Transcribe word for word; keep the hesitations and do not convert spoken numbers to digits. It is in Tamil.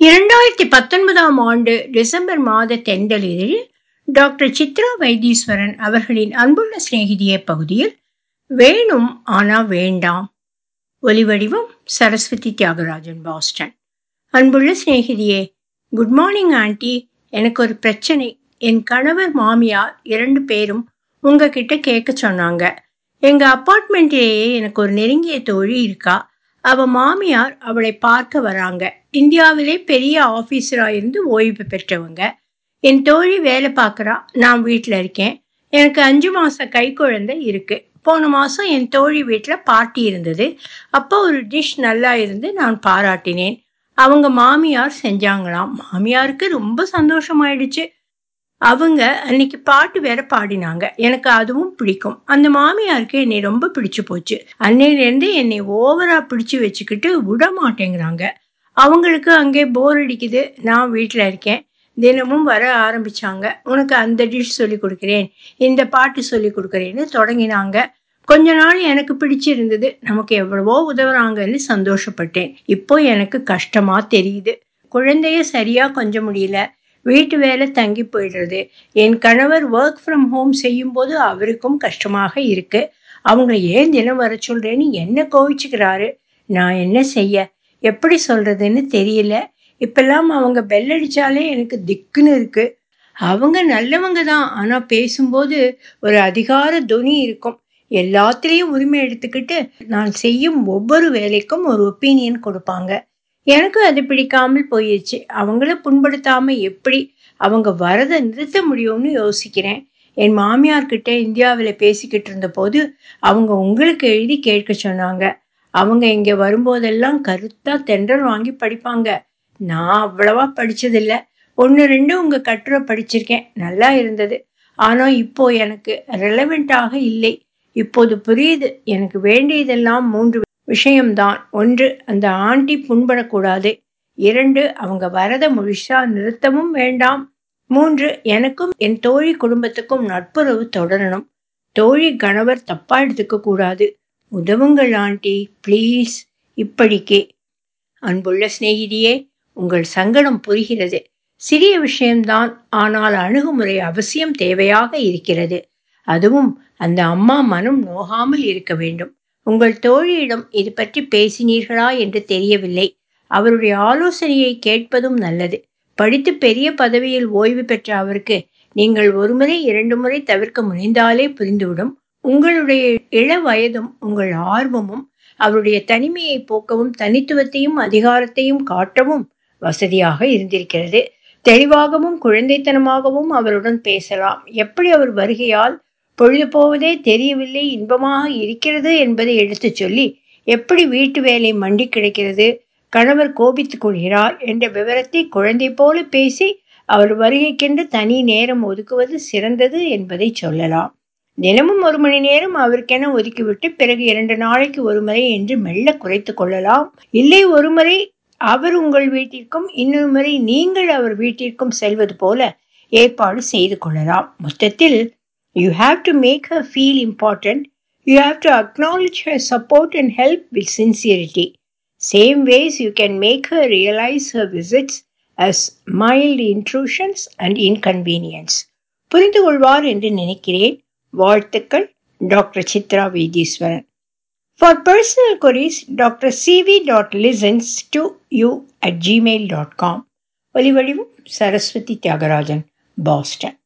இரண்டாயிரத்து பத்தொன்பதாம் ஆண்டு டிசம்பர் மாத தென்றலில் டாக்டர் சித்ரா வைத்தீஸ்வரன் அவர்களின் அன்புள்ள சிநேகிதியே பகுதியில் வேணும் ஆனா வேண்டாம். ஒலிவடிவம் சரஸ்வதி தியாகராஜன், பாஸ்டன். அன்புள்ள சிநேகிதியே, குட் மார்னிங் ஆண்டி. எனக்கு ஒரு பிரச்சனை. என் கணவர் மாமியார் இரண்டு பேரும் உங்ககிட்ட கேட்க சொன்னாங்க. எங்க அப்பார்ட்மெண்ட்டிலேயே எனக்கு ஒரு நெருங்கிய தோழி இருக்கா. அவ மாமியார் அவளை பார்க்க வராங்க. இந்தியாவிலே பெரிய ஆபீசரா இருந்து ஓய்வு பெற்றவங்க. என் தோழி வேலை பார்க்கறா, நான் வீட்டில் இருக்கேன். எனக்கு அஞ்சு மாச கை குழந்தை இருக்கு. போன மாசம் என் தோழி வீட்டில் பார்ட்டி இருந்தது. அப்போ ஒரு டிஷ் நல்லா இருந்து நான் பாராட்டினேன். அவங்க மாமியார் செஞ்சாங்களாம். மாமியாருக்கு ரொம்ப சந்தோஷமாயிடுச்சு. அவங்க அன்னைக்கு பாட்டு வேற பாடினாங்க. எனக்கு அதுவும் பிடிக்கும். அந்த மாமியாருக்கு என்னை ரொம்ப பிடிச்சு போச்சு. அன்னையிலேருந்து என்னை ஓவரா பிடிச்சு வச்சுக்கிட்டு விட மாட்டேங்கிறாங்க. அவங்களுக்கு அங்கே போர் அடிக்குது. நான் வீட்டில் இருக்கேன். தினமும் வர ஆரம்பிச்சாங்க. உனக்கு அந்த டிஷ் சொல்லி கொடுக்குறேன், இந்த பாட்டு சொல்லி கொடுக்குறேன்னு தொடங்கினாங்க. கொஞ்ச நாள் எனக்கு பிடிச்சிருந்தது. நமக்கு எவ்வளவோ உதவுறாங்கன்னு சந்தோஷப்பட்டேன். இப்போ எனக்கு கஷ்டமா தெரியுது. குழந்தைய சரியா கொஞ்சம் முடியல. வீட்டு வேலை தங்கி போயிடுறது. என் கணவர் ஒர்க் ஃப்ரம் ஹோம் செய்யும் போது அவருக்கும் கஷ்டமாக இருக்கு. அவங்க ஏன் தினம் வர சொல்றேன்னு என்ன கோவிச்சுக்கிறாரு. நான் என்ன செய்ய, எப்படி சொல்றதுன்னு தெரியல. இப்பெல்லாம் அவங்க பெல் அடிச்சாலே எனக்கு திக்குன்னு இருக்கு. அவங்க நல்லவங்க தான். ஆனா பேசும்போது ஒரு அதிகார துணி இருக்கும். எல்லாத்திலையும் உரிமை எடுத்துக்கிட்டு நான் செய்யும் ஒவ்வொரு வேலைக்கும் ஒரு ஒப்பீனியன் கொடுப்பாங்க. எனக்கு அது பிடிக்காமல் போயிடுச்சு. அவங்கள புண்படுத்தாம எப்படி அவங்க வரதை நிறுத்த முடியும்னு யோசிக்கிறேன். என் மாமியார்கிட்ட இந்தியாவில் பேசிக்கிட்டு இருந்த போது அவங்க உங்களுக்கு எழுதி கேட்க சொன்னாங்க. அவங்க இங்கே வரும்போதெல்லாம் கருத்தா தென்றல் வாங்கி படிப்பாங்க. நான் அவ்வளவா படிச்சதில்ல. ஒன்று ரெண்டு உங்க கட்டுரை படிச்சிருக்கேன். நல்லா இருந்தது. ஆனால் இப்போ எனக்கு ரெலவெண்ட்டாக இல்லை. இப்போது புரியுது. எனக்கு வேண்டியதெல்லாம் மூன்று விஷயம்தான். ஒன்று, அந்த ஆண்டி புண்படக்கூடாது. இரண்டு, அவங்க வரதை முழுசா நிறுத்தவும் வேண்டாம். மூன்று, எனக்கும் என் தோழி குடும்பத்துக்கும் நட்புறவு தொடரணும். தோழி கணவர் தப்பா எடுத்துக்க கூடாது. உதவுங்கள் ஆண்டி, ப்ளீஸ். இப்படிக்கே. அன்புள்ள சிநேகிதியே, உங்கள் சங்கடம் புரிகிறது. சிறிய விஷயம்தான். ஆனால் அணுகுமுறை அவசியம் தேவையாக இருக்கிறது. அதுவும் அந்த அம்மா மனம் நோகாமல் இருக்க வேண்டும். உங்கள் தோழியிடம் இது பற்றி பேசினீர்களா என்று தெரியவில்லை. அவருடைய ஆலோசனையை கேட்பதும் நல்லது. படித்து பெரிய பதவியில் ஓய்வு பெற்ற அவருக்கு நீங்கள் ஒருமுறை இரண்டு முறை தவிர்க்க முனைந்தாலே புரிந்துவிடும். உங்களுடைய இள வயதும் உங்கள் ஆர்வமும் அவருடைய தனிமையை போக்கவும் தனித்துவத்தையும் அதிகாரத்தையும் காட்டவும் வசதியாக இருந்திருக்கிறது. தெளிவாகவும் குழந்தைத்தனமாகவும் அவருடன் பேசலாம். எப்படி அவர் வருகையால் பொழுது போவதே தெரியவில்லை, இன்பமாக இருக்கிறது என்பதை எடுத்து சொல்லி, எப்படி வீட்டு வேலை மண்டி கிடைக்கிறது, கணவர் கோபித்துக் கொள்கிறார் என்ற விவரத்தை குழந்தை போல பேசி அவர் வருகைக்கென்று தனி நேரம் ஒதுக்குவது சிறந்தது என்பதை சொல்லலாம். தினமும் ஒரு மணி நேரம் அவருக்கென ஒதுக்கிவிட்டு பிறகு இரண்டு நாளைக்கு ஒரு முறை என்று மெல்ல குறைத்து கொள்ளலாம். இல்லை, ஒரு முறை அவர் உங்கள் வீட்டிற்கும் இன்னொரு முறை நீங்கள் அவர் வீட்டிற்கும் செல்வது போல ஏற்பாடு செய்து கொள்ளலாம். மொத்தத்தில், you have to make her feel important. You have to acknowledge her support and help with sincerity. Same ways you can make her realize her visits as mild intrusions and inconvenience. புரிந்து கொள்வார் என்று நினைக்கிறேன். வாழ்த்துக்கள், doctor Chitra Vaitheeswaran. For personal queries, doctor C V dot listens to you at Gmail dot com. ஒலிவடிவம் சரஸ்வதி தியாகராஜன், பாஸ்டன்.